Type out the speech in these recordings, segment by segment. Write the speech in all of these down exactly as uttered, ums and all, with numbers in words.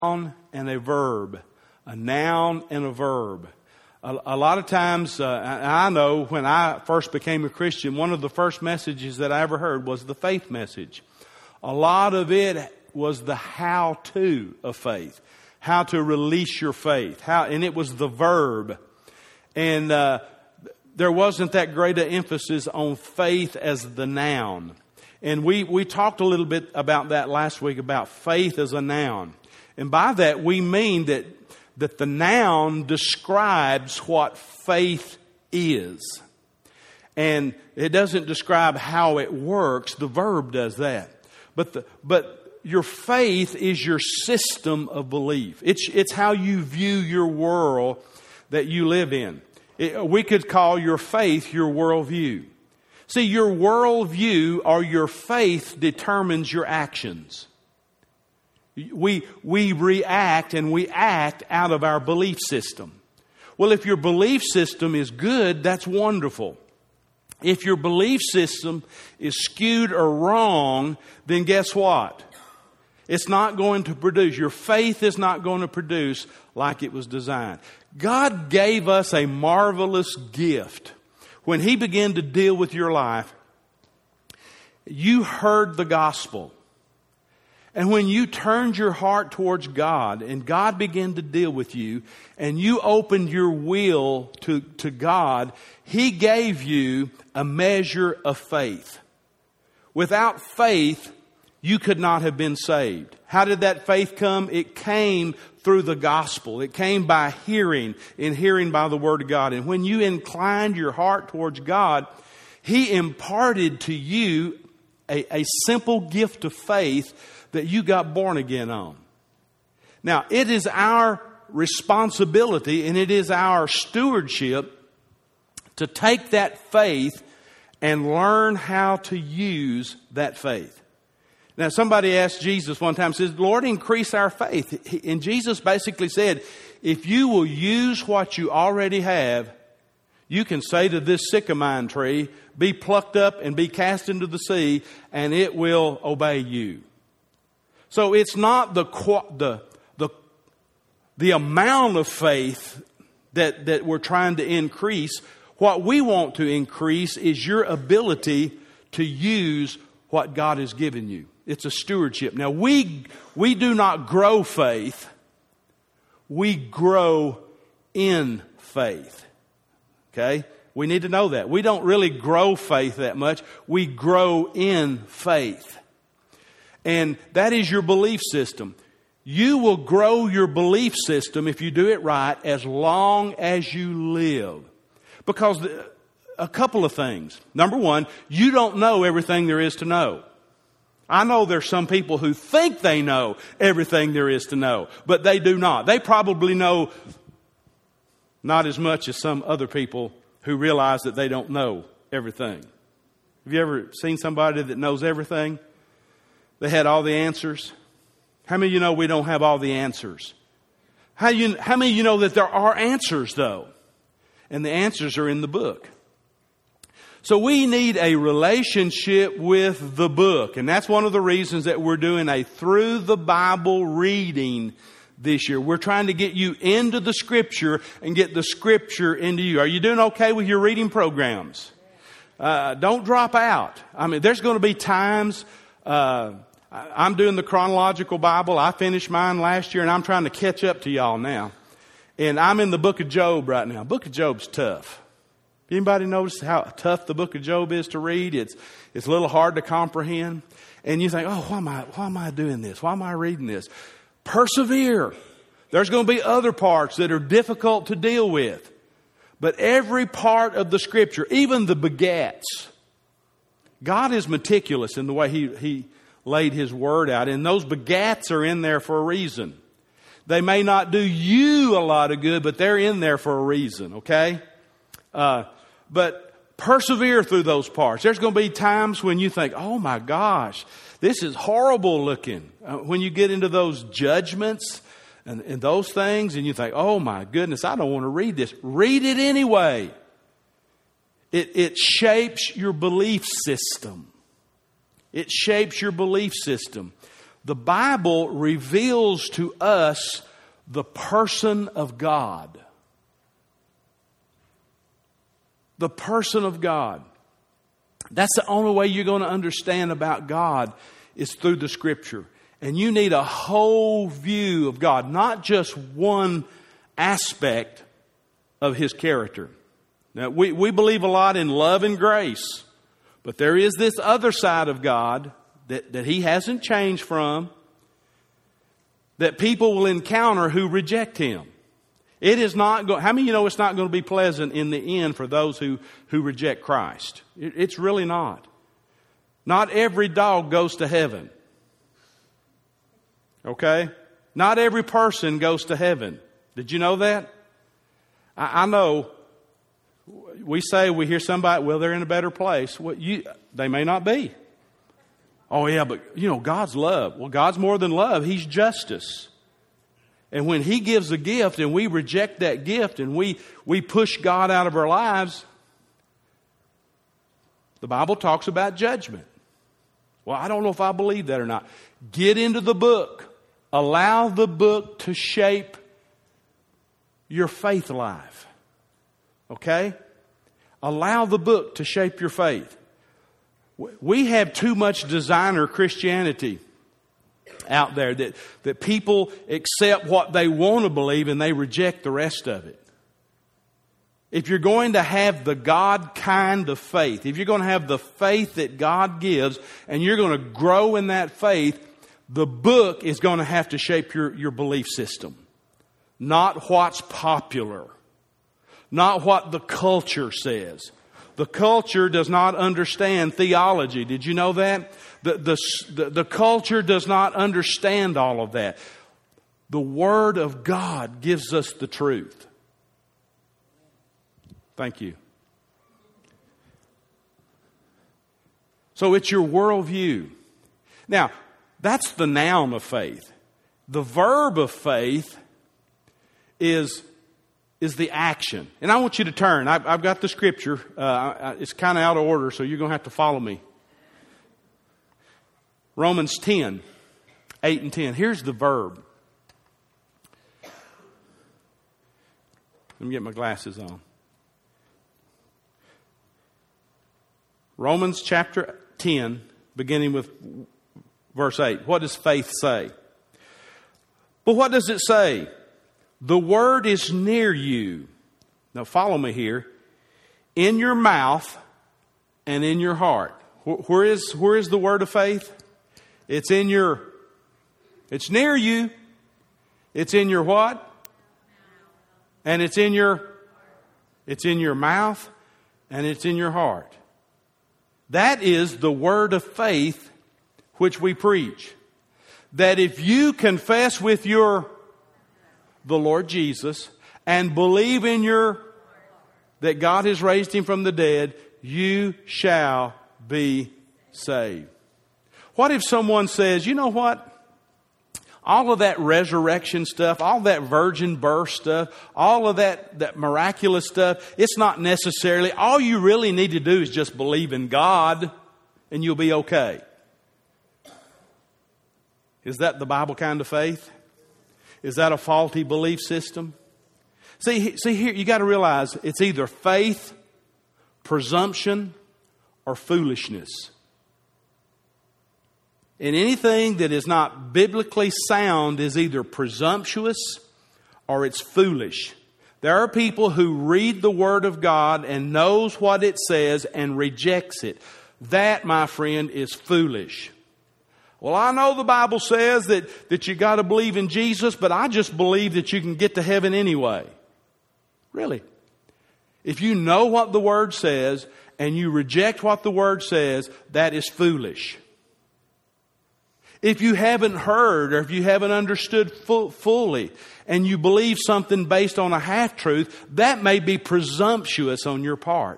noun and a verb. A noun and a verb. A, a lot of times, uh, I know when I first became a Christian, one of the first messages that I ever heard was the faith message. A lot of it was the how-to of faith. How to release your faith. How, and it was the verb. And uh, there wasn't that great an emphasis on faith as the noun. And we, we talked a little bit about that last week, about faith as a noun. And by that we mean that, that the noun describes what faith is. And it doesn't describe how it works. The verb does that. But the, but your faith is your system of belief. It's, it's how you view your world that you live in. It, we could call your faith your worldview. See, your worldview or your faith determines your actions. We, we react and we act out of our belief system. Well, if your belief system is good, that's wonderful. If your belief system is skewed or wrong, then guess what? It's not going to produce. Your faith is not going to produce like it was designed. God gave us a marvelous gift. When He began to deal with your life, you heard the gospel. And when you turned your heart towards God and God began to deal with you and you opened your will to, to God, He gave you a measure of faith. Without faith, you could not have been saved. How did that faith come? It came through the gospel. It came by hearing, and hearing by the Word of God. And when you inclined your heart towards God, He imparted to you a, a simple gift of faith that you got born again on. Now, it is our responsibility and it is our stewardship to take that faith and learn how to use that faith. Now, somebody asked Jesus one time, says, Lord, increase our faith. And Jesus basically said, if you will use what you already have, you can say to this sycamore tree, be plucked up and be cast into the sea, and it will obey you. So it's not the the the, the amount of faith that, that we're trying to increase. What we want to increase is your ability to use what God has given you. It's a stewardship. Now, we we do not grow faith. We grow in faith. Okay? We need to know that. We don't really grow faith that much. We grow in faith. And that is your belief system. You will grow your belief system if you do it right as long as you live. Because the, a couple of things. Number one, you don't know everything there is to know. I know there's some people who think they know everything there is to know, but they do not. They probably know not as much as some other people who realize that they don't know everything. Have you ever seen somebody that knows everything? They had all the answers. How many of you know we don't have all the answers? How, you, how many of you know that there are answers, though? And the answers are in the book. So we need a relationship with the book. And that's one of the reasons that we're doing a Through the Bible reading this year. We're trying to get you into the Scripture and get the Scripture into you. Are you doing okay with your reading programs? Uh, don't drop out. I mean, there's going to be times... Uh, I'm doing the chronological Bible. I finished mine last year and I'm trying to catch up to y'all now. And I'm in the book of Job right now. Book of Job's tough. Anybody notice how tough the book of Job is to read? It's, it's a little hard to comprehend. And you think, oh, why am I, why am I doing this? Why am I reading this? Persevere. There's going to be other parts that are difficult to deal with. But every part of the Scripture, even the begats, God is meticulous in the way He, He laid His Word out. And those begats are in there for a reason. They may not do you a lot of good, but they're in there for a reason, okay? Uh, but persevere through those parts. There's going to be times when you think, oh my gosh, this is horrible looking. Uh, when you get into those judgments and, and those things and you think, oh my goodness, I don't want to read this. Read it anyway. It, it shapes your belief system. It shapes your belief system. The Bible reveals to us the person of God. The person of God. That's the only way you're going to understand about God is through the Scripture. And you need a whole view of God, not just one aspect of His character. Now, we, we believe a lot in love and grace, but there is this other side of God that, that He hasn't changed from, that people will encounter who reject Him. It is not going, how many of you know it's not going to be pleasant in the end for those who, who reject Christ? It, it's really not. Not every dog goes to heaven. Okay? Not every person goes to heaven. Did you know that? I, I know we say, we hear somebody, well, they're in a better place. Well, you, they may not be. Oh yeah, but you know, God's love. Well, God's more than love. He's justice. And when He gives a gift and we reject that gift and we, we push God out of our lives, the Bible talks about judgment. Well, I don't know if I believe that or not. Get into the book. Allow the book to shape your faith life. Okay? Allow the book to shape your faith. We have too much designer Christianity out there that, that people accept what they want to believe and they reject the rest of it. If you're going to have the God kind of faith, if you're going to have the faith that God gives and you're going to grow in that faith, the book is going to have to shape your, your belief system. Not what's popular. Not what the culture says. The culture does not understand theology. Did you know that? The, the, the, the culture does not understand all of that. The Word of God gives us the truth. Thank you. So it's your worldview. Now, that's the noun of faith. The verb of faith is, is the action. And I want you to turn. I've, I've got the scripture. Uh, it's kind of out of order, so you're going to have to follow me. Romans ten, eight and ten. Here's the verb. Let me get my glasses on. Romans chapter ten, beginning with verse eight. What does faith say? But what does it say? The word is near you. Now follow me here. In your mouth and in your heart. Where is, where is the word of faith? It's in your, it's near you. It's in your what? And it's in your, it's in your mouth and it's in your heart. That is the word of faith which we preach. That if you confess with your, the Lord Jesus, and believe in your, that God has raised Him from the dead, you shall be saved. What if someone says, you know what? All of that resurrection stuff, all that virgin birth stuff, all of that, that miraculous stuff, it's not necessarily, all you really need to do is just believe in God and you'll be okay. Is that the Bible kind of faith? Is that a faulty belief system? See, see here, you got to realize it's either faith, presumption, or foolishness. And anything that is not biblically sound is either presumptuous or it's foolish. There are people who read the Word of God and knows what it says and rejects it. That, my friend, is foolish. Well, I know the Bible says that, that you got to believe in Jesus, but I just believe that you can get to heaven anyway. Really? If you know what the Word says and you reject what the Word says, that is foolish. If you haven't heard or if you haven't understood full, fully and you believe something based on a half-truth, that may be presumptuous on your part.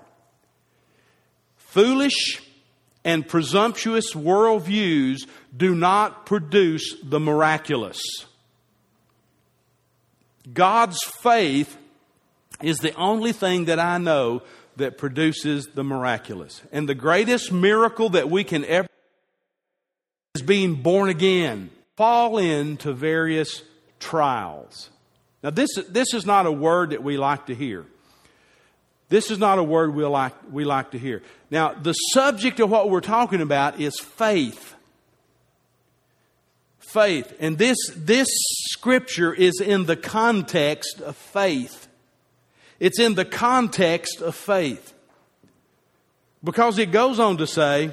Foolish and presumptuous worldviews do not produce the miraculous. God's faith is the only thing that I know that produces the miraculous. And the greatest miracle that we can ever is being born again, fall into various trials. Now this, this is not a word that we like to hear. This is not a word we like, we like to hear. Now, the subject of what we're talking about is faith. Faith. And this, this scripture is in the context of faith. It's in the context of faith. Because it goes on to say,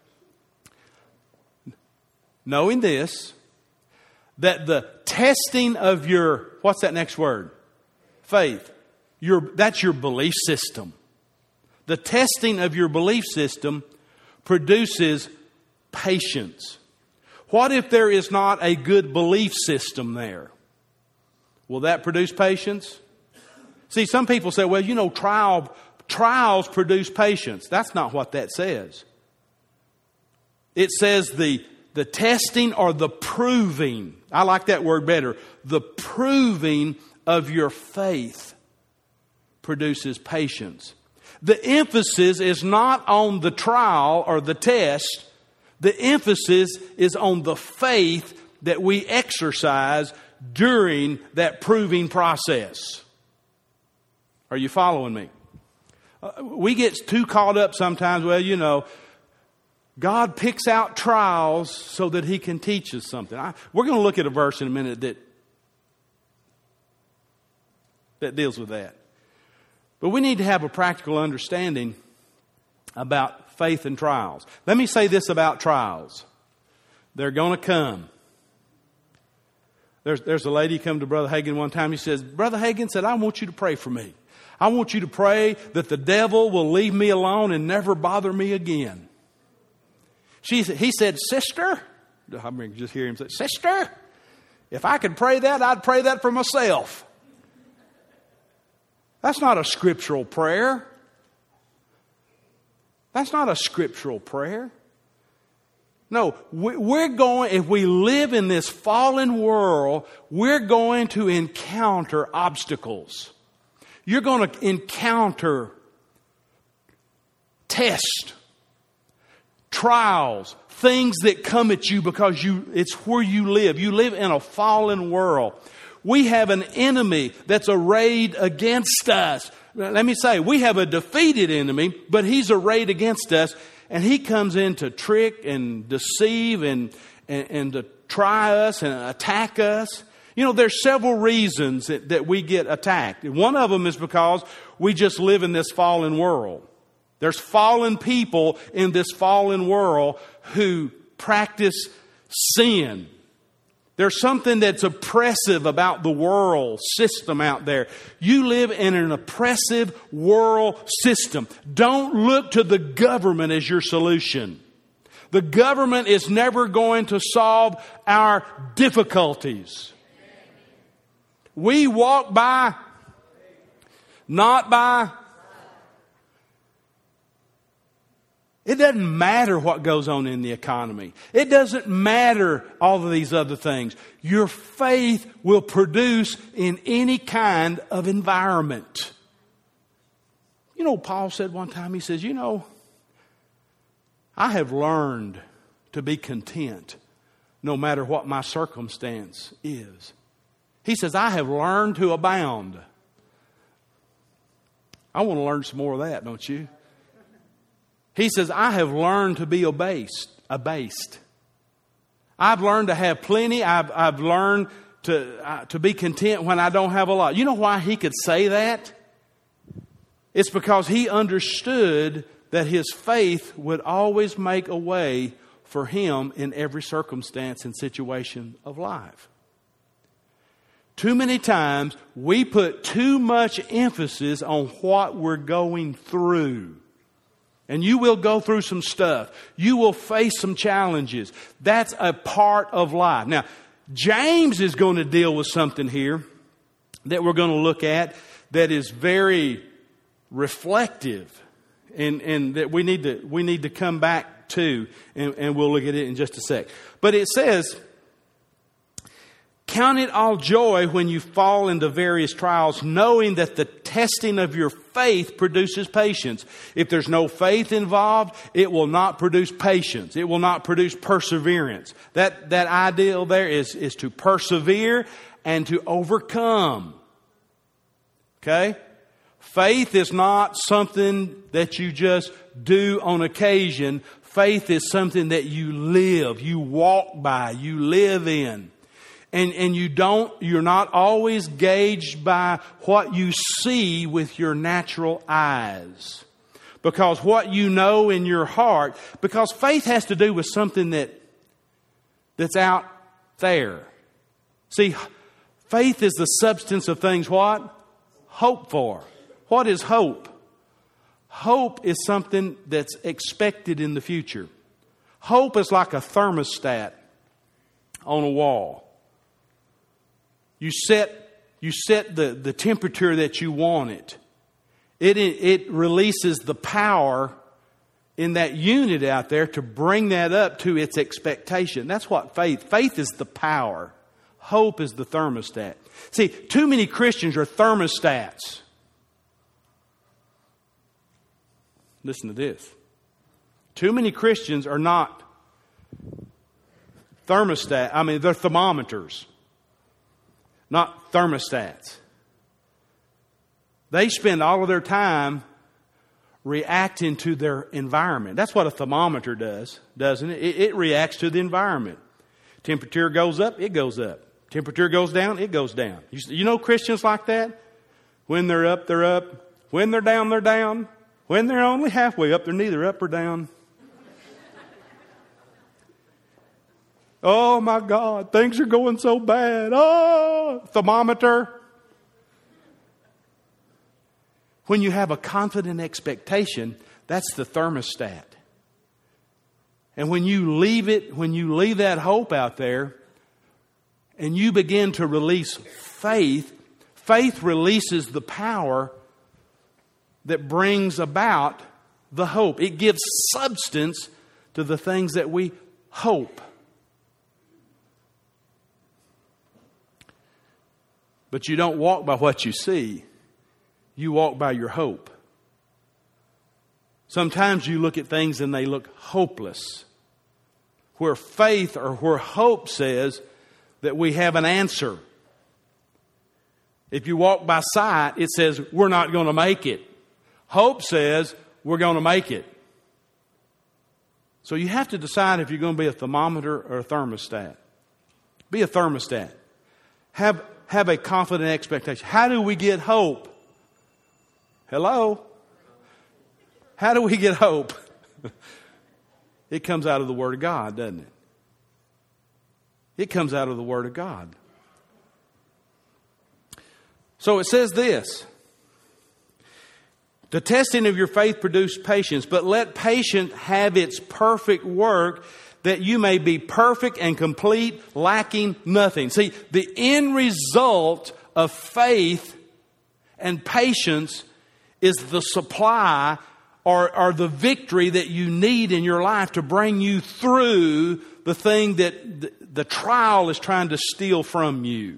knowing this, that the testing of your, what's that next word? Faith. Your, that's your belief system. The testing of your belief system produces patience. What if there is not a good belief system there? Will that produce patience? See, some people say, well, you know, trial, trials produce patience. That's not what that says. It says the, the testing or the proving. I like that word better. The proving of your faith produces patience. The emphasis is not on the trial or the test. The emphasis is on the faith that we exercise during that proving process. Are you following me? Uh, we get too caught up sometimes, well, you know, God picks out trials so that He can teach us something. I, we're going to look at a verse in a minute that, that deals with that. But we need to have a practical understanding about faith and trials. Let me say this about trials. They're going to come. There's, there's a lady come to Brother Hagin one time. He says, Brother Hagin said, I want you to pray for me. I want you to pray that the devil will leave me alone and never bother me again. She, he said, sister, I mean, just hear him say, sister, if I could pray that, I'd pray that for myself. That's not a scriptural prayer. That's not a scriptural prayer. No, we're going, if we live in this fallen world, we're going to encounter obstacles. You're going to encounter tests, trials, things that come at you because you, it's where you live. You live in a fallen world. We have an enemy that's arrayed against us. Let me say, we have a defeated enemy, but he's arrayed against us, and he comes in to trick and deceive and, and, and to try us and attack us. You know, there's several reasons that, that we get attacked. One of them is because we just live in this fallen world. There's fallen people in this fallen world who practice sin. There's something that's oppressive about the world system out there. You live in an oppressive world system. Don't look to the government as your solution. The government is never going to solve our difficulties. We walk by, not by. It doesn't matter what goes on in the economy. It doesn't matter all of these other things. Your faith will produce in any kind of environment. You know, Paul said one time, he says, you know, I have learned to be content no matter what my circumstance is. He says, I have learned to abound. I want to learn some more of that, don't you? He says, I have learned to be abased. abased. I've learned to have plenty. I've, I've learned to, uh, to be content when I don't have a lot. You know why he could say that? It's because he understood that his faith would always make a way for him in every circumstance and situation of life. Too many times we put too much emphasis on what we're going through. And you will go through some stuff. You will face some challenges. That's a part of life. Now, James is going to deal with something here that we're going to look at that is very reflective and, and that we need to we need to come back to, and, and we'll look at it in just a sec. But it says, Count it all joy when you fall into various trials, knowing that the testing of your faith produces patience. If there's no faith involved, it will not produce patience. It will not produce perseverance. That, that ideal there is, is to persevere and to overcome. Okay? Faith is not something that you just do on occasion. Faith is something that you live, you walk by, you live in. And, and you don't, you're not always gauged by what you see with your natural eyes. Because what you know in your heart, because faith has to do with something that, that's out there. See, faith is the substance of things what? Hope for. What is hope? Hope is something that's expected in the future. Hope is like a thermostat on a wall. You set, you set the, the temperature that you want it. It, it releases the power in that unit out there to bring that up to its expectation. That's what faith, faith is the power. Hope is the thermostat. See, too many Christians are thermostats. Listen to this. Too many Christians are not thermostat. I mean, they're thermometers. Not thermostats. They spend all of their time reacting to their environment. That's what a thermometer does, doesn't it? It, it reacts to the environment. Temperature goes up, it goes up. Temperature goes down, it goes down. You, you know Christians like that? When they're up, they're up. When they're down, they're down. When they're only halfway up, they're neither up or down. Oh my God, things are going so bad. Oh, thermometer. When you have a confident expectation, that's the thermostat. And when you leave it, when you leave that hope out there, and you begin to release faith, faith releases the power that brings about the hope. It gives substance to the things that we hope. But you don't walk by what you see. You walk by your hope. Sometimes you look at things and they look hopeless. Where faith or where hope says that we have an answer. If you walk by sight, it says we're not going to make it. Hope says we're going to make it. So you have to decide if you're going to be a thermometer or a thermostat. Be a thermostat. Have Have a confident expectation. How do we get hope? Hello? How do we get hope? It comes out of the Word of God, doesn't it? It comes out of the Word of God. So it says this. The testing of your faith produces patience, but let patience have its perfect work, that you may be perfect and complete, lacking nothing. See, the end result of faith and patience is the supply or, or the victory that you need in your life to bring you through the thing that the, the trial is trying to steal from you.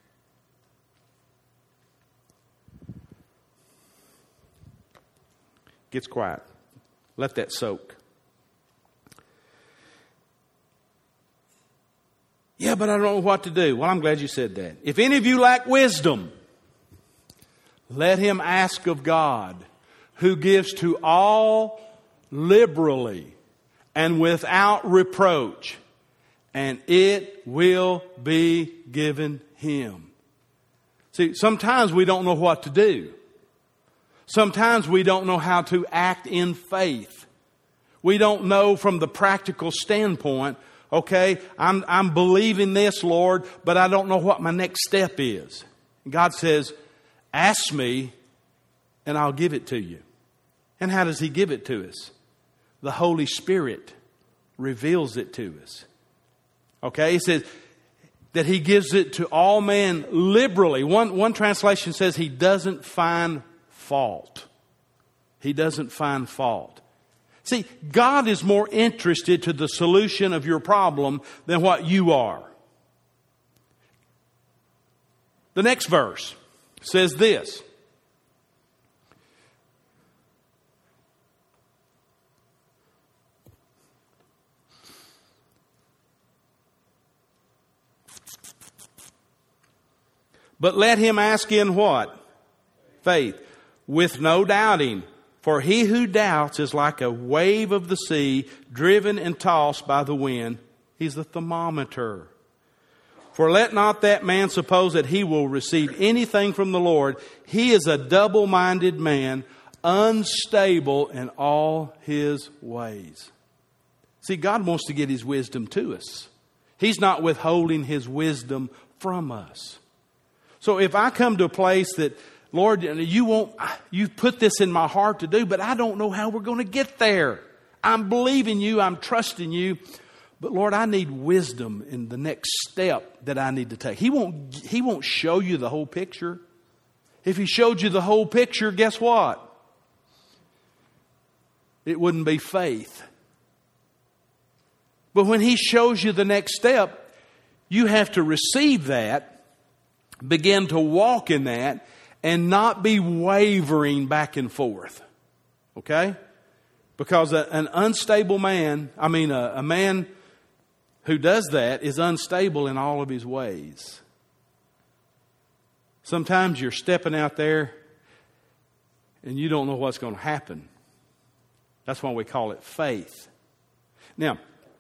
Gets quiet. Let that soak. Yeah, but I don't know what to do. Well, I'm glad you said that. If any of you lack wisdom, let him ask of God, who gives to all liberally and without reproach, and it will be given him. See, sometimes we don't know what to do. Sometimes we don't know how to act in faith. We don't know from the practical standpoint, okay, I'm, I'm believing this, Lord, but I don't know what my next step is. And God says, ask me and I'll give it to you. And how does he give it to us? The Holy Spirit reveals it to us. Okay, he says that he gives it to all men liberally. One, one translation says he doesn't find fault. He doesn't find fault. See, God is more interested to the solution of your problem than what you are. The next verse says this. But let him ask in what? Faith. With no doubting. For he who doubts is like a wave of the sea, driven and tossed by the wind. He's the thermometer. For let not that man suppose that he will receive anything from the Lord. He is a double-minded man, unstable in all his ways. See, God wants to get His wisdom to us. He's not withholding His wisdom from us. So if I come to a place that, Lord, you won't, you put this in my heart to do, but I don't know how we're going to get there. I'm believing you. I'm trusting you. But Lord, I need wisdom in the next step that I need to take. He won't, He won't show you the whole picture. If He showed you the whole picture, guess what? It wouldn't be faith. But when He shows you the next step, you have to receive that, begin to walk in that, and not be wavering back and forth. Okay? Because a, an unstable man, I mean a, a man who does that is unstable in all of his ways. Sometimes you're stepping out there and you don't know what's going to happen. That's why we call it faith. Now,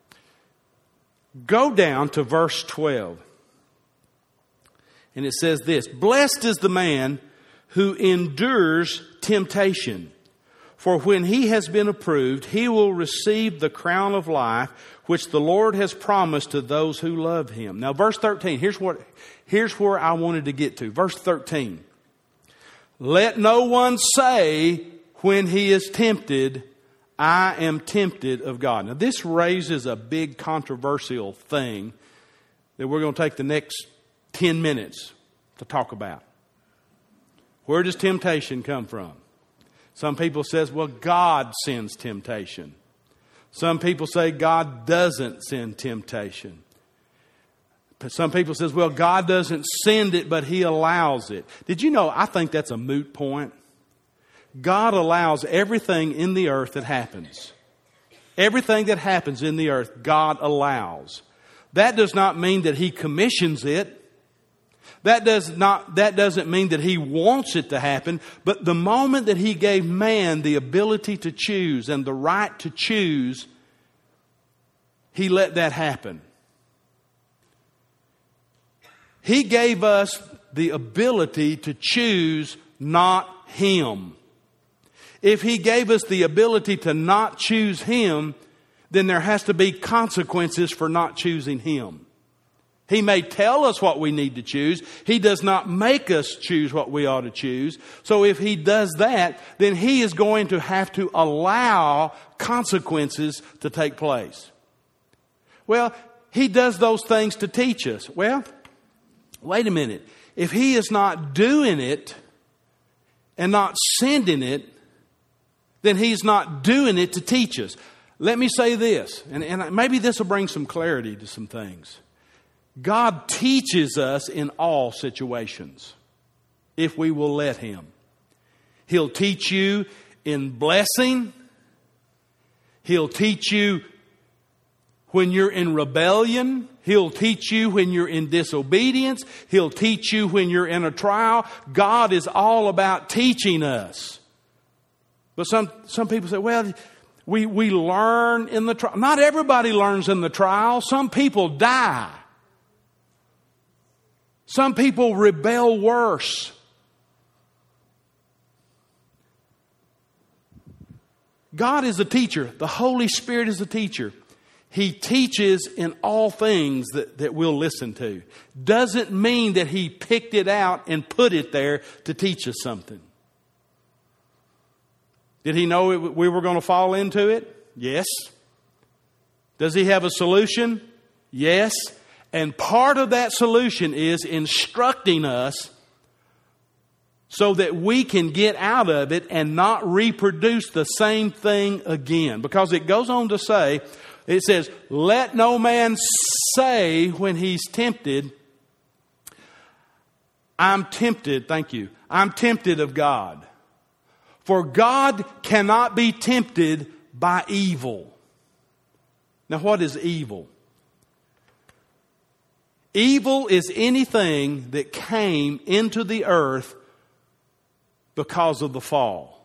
go down to verse twelve. And it says this, blessed is the man who endures temptation. For when he has been approved, he will receive the crown of life, which the Lord has promised to those who love Him. Now, verse thirteen, here's what, here's where I wanted to get to. Verse thirteen. Let no one say when he is tempted, I am tempted of God. Now, this raises a big controversial thing that we're going to take the next ten minutes to talk about. Where does temptation come from? Some people says, well, God sends temptation. Some people say God doesn't send temptation. Some people says, well, God doesn't send it, but He allows it. Did you know, I think that's a moot point. God allows everything in the earth that happens. Everything that happens in the earth, God allows. That does not mean that He commissions it. That does not, that doesn't mean that He wants it to happen. But the moment that He gave man the ability to choose and the right to choose, He let that happen. He gave us the ability to choose not Him. If He gave us the ability to not choose Him, then there has to be consequences for not choosing Him. He may tell us what we need to choose. He does not make us choose what we ought to choose. So if He does that, then He is going to have to allow consequences to take place. Well, He does those things to teach us. Well, wait a minute. If He is not doing it and not sending it, then He's not doing it to teach us. Let me say this, and, and maybe this will bring some clarity to some things. God teaches us in all situations if we will let Him. He'll teach you in blessing. He'll teach you when you're in rebellion. He'll teach you when you're in disobedience. He'll teach you when you're in a trial. God is all about teaching us. But some, some people say, well, we, we learn in the trial. Not everybody learns in the trial. Some people die. Some people rebel worse. God is a teacher. The Holy Spirit is a teacher. He teaches in all things that, that we'll listen to. Doesn't mean that He picked it out and put it there to teach us something. Did He know it, we were going to fall into it? Yes. Does He have a solution? Yes. And part of that solution is instructing us so that we can get out of it and not reproduce the same thing again. Because it goes on to say, it says, let no man say when he's tempted, I'm tempted, thank you, I'm tempted of God. For God cannot be tempted by evil. Now what is evil? Evil is anything that came into the earth because of the fall.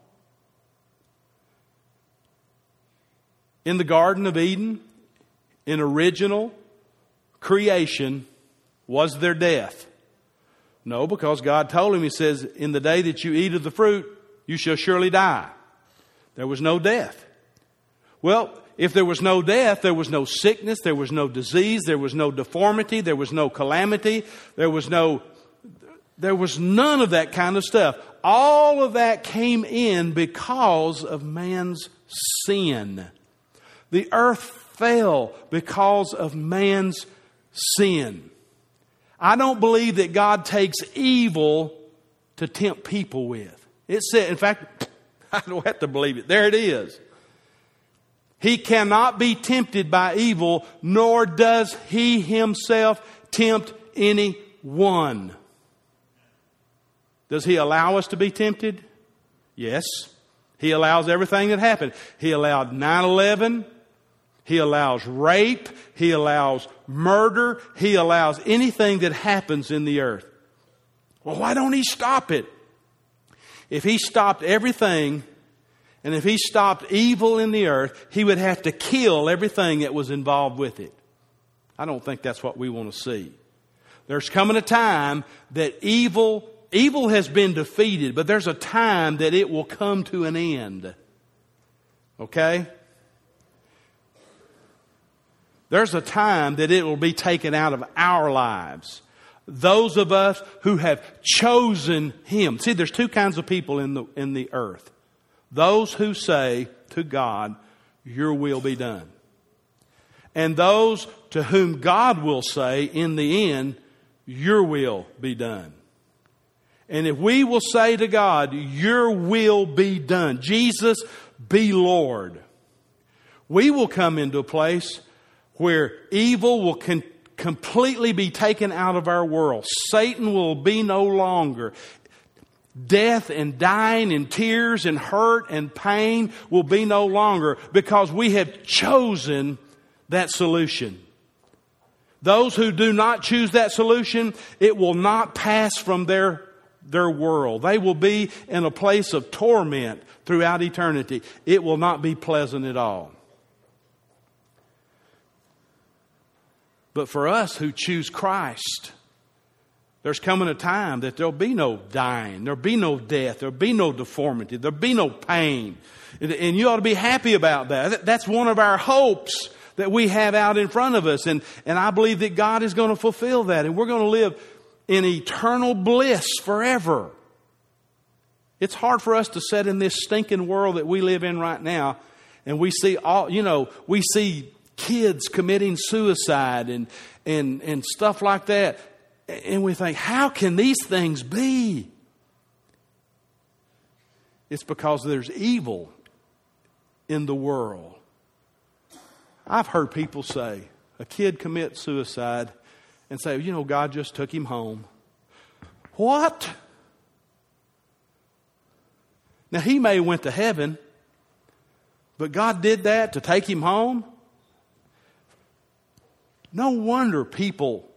In the Garden of Eden, in original creation, was there death? No, because God told him, He says, in the day that you eat of the fruit, you shall surely die. There was no death. Well, if there was no death, there was no sickness, there was no disease, there was no deformity, there was no calamity, there was no, there was none of that kind of stuff. All of that came in because of man's sin. The earth fell because of man's sin. I don't believe that God takes evil to tempt people with. It said, in fact, I don't have to believe it. There it is. He cannot be tempted by evil, nor does He Himself tempt anyone. Does He allow us to be tempted? Yes. He allows everything that happened. He allowed nine eleven. He allows rape. He allows murder. He allows anything that happens in the earth. Well, why don't He stop it? If He stopped everything, and if He stopped evil in the earth, He would have to kill everything that was involved with it. I don't think that's what we want to see. There's coming a time that evil, evil has been defeated, but there's a time that it will come to an end. Okay? There's a time that it will be taken out of our lives. Those of us who have chosen Him. See, there's two kinds of people in the, in the earth. Those who say to God, Your will be done. And those to whom God will say in the end, Your will be done. And if we will say to God, Your will be done, Jesus be Lord, we will come into a place where evil will con- completely be taken out of our world. Satan will be no longer. Death and dying and tears and hurt and pain will be no longer, because we have chosen that solution. Those who do not choose that solution, it will not pass from their, their world. They will be in a place of torment throughout eternity. It will not be pleasant at all. But for us who choose Christ, there's coming a time that there'll be no dying, there'll be no death, there'll be no deformity, there'll be no pain. And you ought to be happy about that. That's one of our hopes that we have out in front of us. And, and I believe that God is going to fulfill that. And we're going to live in eternal bliss forever. It's hard for us to sit in this stinking world that we live in right now, and we see all, you know, we see kids committing suicide and, and, and stuff like that. And we think, how can these things be? It's because there's evil in the world. I've heard people say, a kid commits suicide and say, you know, God just took him home. What? Now, he may have went to heaven, but God did that to take him home? No wonder people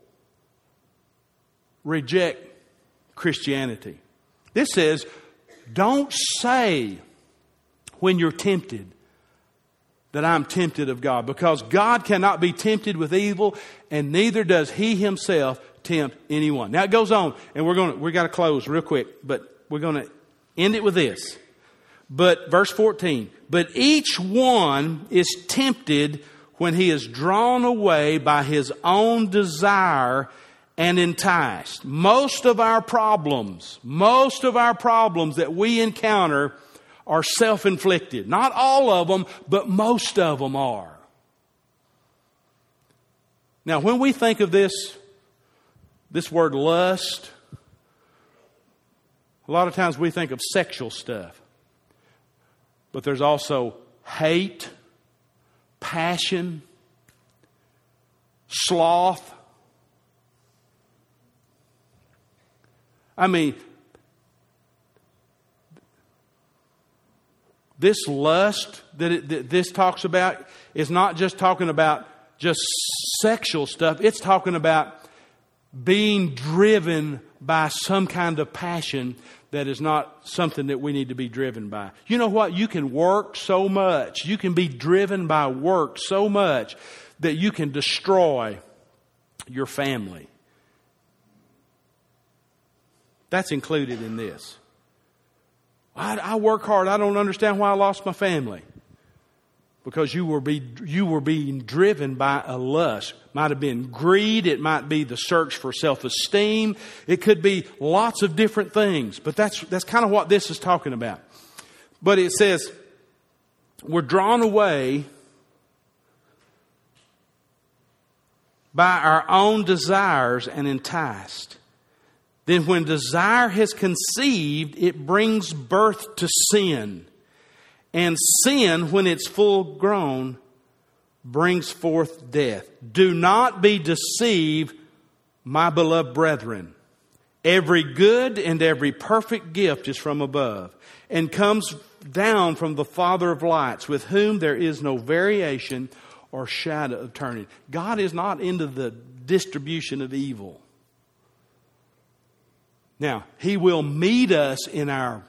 reject Christianity. This says, don't say when you're tempted that I'm tempted of God, because God cannot be tempted with evil, and neither does He Himself tempt anyone. Now it goes on, and we're going to, we got to close real quick, but we're going to end it with this. But verse fourteen, but each one is tempted when he is drawn away by his own desire and enticed. Most of our problems, most of our problems that we encounter are self-inflicted. Not all of them, but most of them are. Now, when we think of this, this word lust, a lot of times we think of sexual stuff. But there's also hate, passion, sloth. I mean, this lust that, it, that this talks about is not just talking about just sexual stuff. It's talking about being driven by some kind of passion that is not something that we need to be driven by. You know what? You can work so much. You can be driven by work so much that you can destroy your family. That's included in this. I, I work hard. I don't understand why I lost my family. Because you were be you were being driven by a lust. Might have been greed. It might be the search for self-esteem. It could be lots of different things. But that's that's kind of what this is talking about. But it says, we're drawn away by our own desires and enticed. Then when desire has conceived, it brings birth to sin. And sin, when it's full grown, brings forth death. Do not be deceived, my beloved brethren. Every good and every perfect gift is from above, and comes down from the Father of lights, with whom there is no variation or shadow of turning. God is not into the distribution of evil. Now, He will meet us in our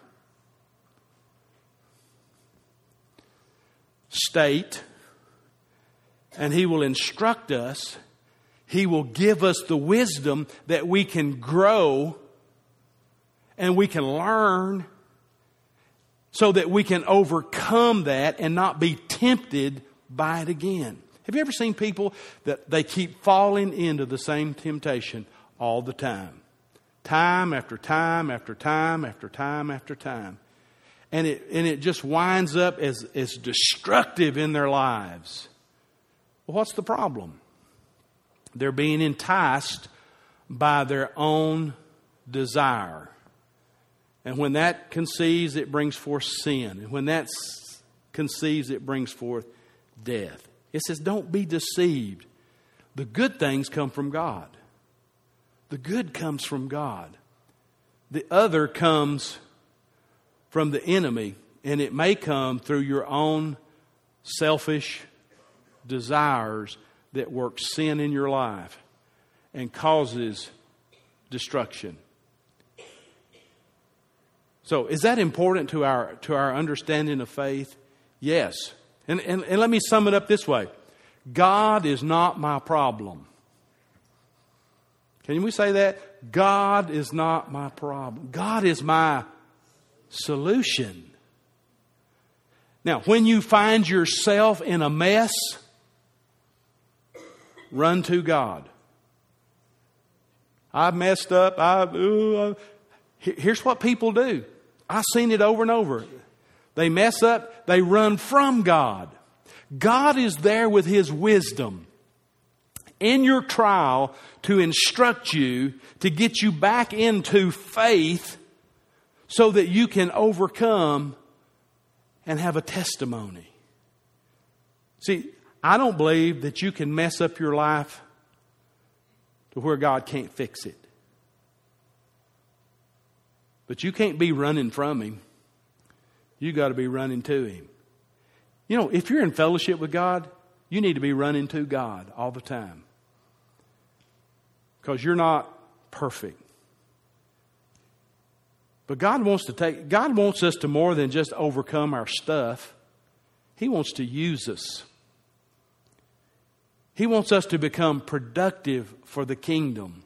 state, and He will instruct us. He will give us the wisdom that we can grow and we can learn so that we can overcome that and not be tempted by it again. Have you ever seen people that they keep falling into the same temptation all the time? Time after time after time after time after time. And it and it just winds up as, as destructive in their lives. Well, what's the problem? They're being enticed by their own desire. And when that conceives, it brings forth sin. And when that conceives, it brings forth death. It says, don't be deceived. The good things come from God. The good comes from God. The other comes from the enemy, and it may come through your own selfish desires that work sin in your life and causes destruction. So, is that important to our to our understanding of faith? Yes. And, and, and let me sum it up this way. God is not my problem. Can we say that? God is not my problem. God is my solution. Now, when you find yourself in a mess, run to God. I've messed up. I've, ooh, here's what people do. I've seen it over and over. They mess up. They run from God. God is there with His wisdom in your trial to instruct you, to get you back into faith so that you can overcome and have a testimony. See, I don't believe that you can mess up your life to where God can't fix it. But you can't be running from Him. You got to be running to Him. You know, if you're in fellowship with God, you need to be running to God all the time. Because you're not perfect. But God wants to take, God wants us to more than just overcome our stuff. He wants to use us. He wants us to become productive for the kingdom.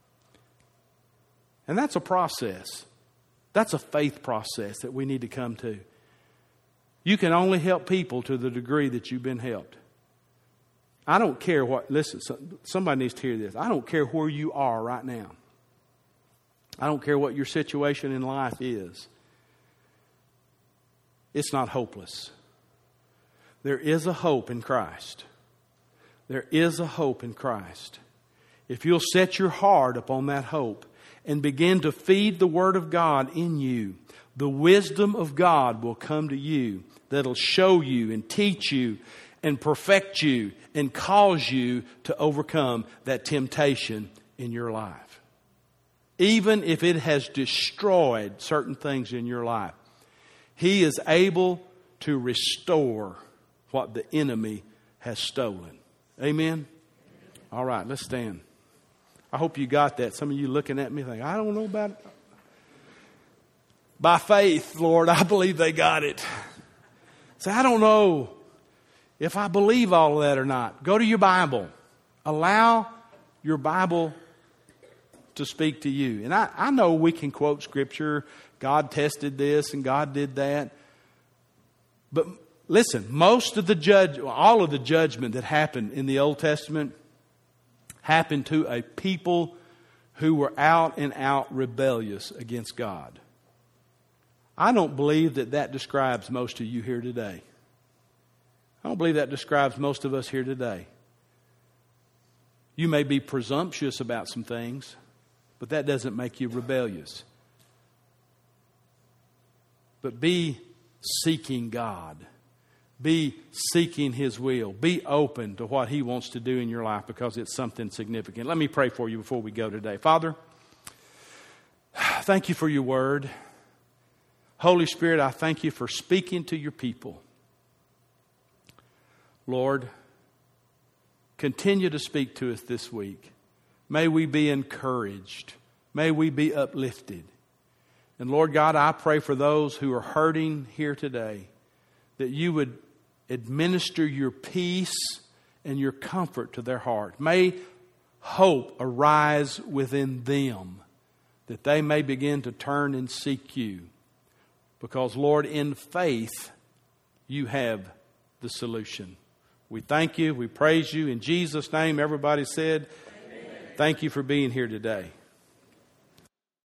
And that's a process. That's a faith process that we need to come to. You can only help people to the degree that you've been helped. I don't care what, listen, somebody needs to hear this. I don't care where you are right now. I don't care what your situation in life is. It's not hopeless. There is a hope in Christ. There is a hope in Christ. If you'll set your heart upon that hope and begin to feed the Word of God in you, the wisdom of God will come to you that'll show you and teach you and perfect you and cause you to overcome that temptation in your life. even if it has destroyed certain things in your life, He is able to restore what the enemy has stolen. Amen? All right, let's stand. I hope you got that. Some of you looking at me think, I don't know about it. By faith, Lord, I believe they got it. Say, I don't know if I believe all of that or not. Go to your Bible. Allow your Bible to speak to you. And I, I know we can quote Scripture. God tested this and God did that. But listen, most of the judge, all of the judgment that happened in the Old Testament happened to a people who were out and out rebellious against God. I don't believe that that describes most of you here today. I don't believe that describes most of us here today. You may be presumptuous about some things, but that doesn't make you rebellious. But be seeking God. Be seeking His will. Be open to what He wants to do in your life because it's something significant. Let me pray for you before we go today. Father, thank you for your word. Holy Spirit, I thank you for speaking to your people. Lord, continue to speak to us this week. May we be encouraged. May we be uplifted. And Lord God, I pray for those who are hurting here today, that you would administer your peace and your comfort to their heart. May hope arise within them, that they may begin to turn and seek you. Because, Lord, in faith, you have the solution. We thank you. We praise you. In Jesus' name, everybody said, amen. Thank you for being here today.